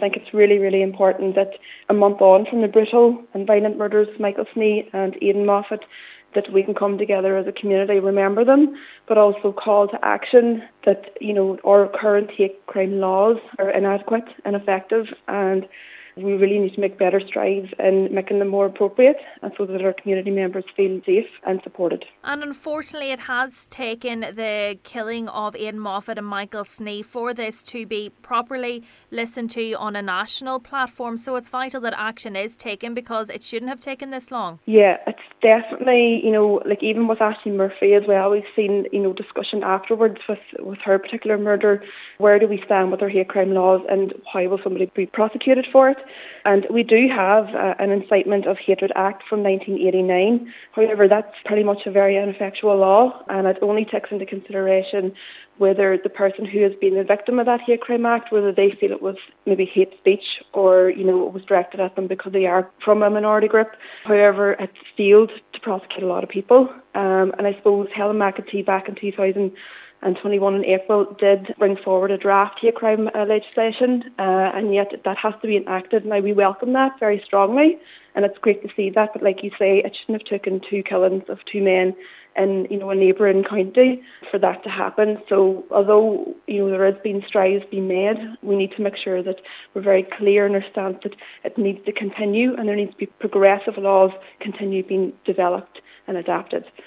think it's really, really important that a month on from the brutal and violent murders of Michael Snee and Aidan Moffat, that we can come together as a community, remember them, but also call to action that, our current hate crime laws are inadequate and ineffective, and we really need to make better strides in making them more appropriate, and so that our community members feel safe and supported. And unfortunately, it has taken the killing of Aidan Moffat and Michael Snee for this to be properly listened to on a national platform. So it's vital that action is taken, because it shouldn't have taken this long. Yeah, it's definitely, even with Ashley Murphy as well, we've seen, discussion afterwards with her particular murder. Where do we stand with our hate crime laws, and how will somebody be prosecuted for it? And we do have an Incitement of Hatred Act from 1989. However, that's pretty much a very ineffectual law, and it only takes into consideration whether the person who has been the victim of that hate crime act, whether they feel it was maybe hate speech, or, it was directed at them because they are from a minority group. However, it's failed to prosecute a lot of people. And I suppose Helen McEntee back in 2021 in April did bring forward a draft hate crime legislation, and yet that has to be enacted. Now, we welcome that very strongly, and it's great to see that, but like you say, it shouldn't have taken two killings of two men in a neighbouring county for that to happen. So although there has been strides being made, we need to make sure that we're very clear in our stance that it needs to continue, and there needs to be progressive laws continue being developed and adapted.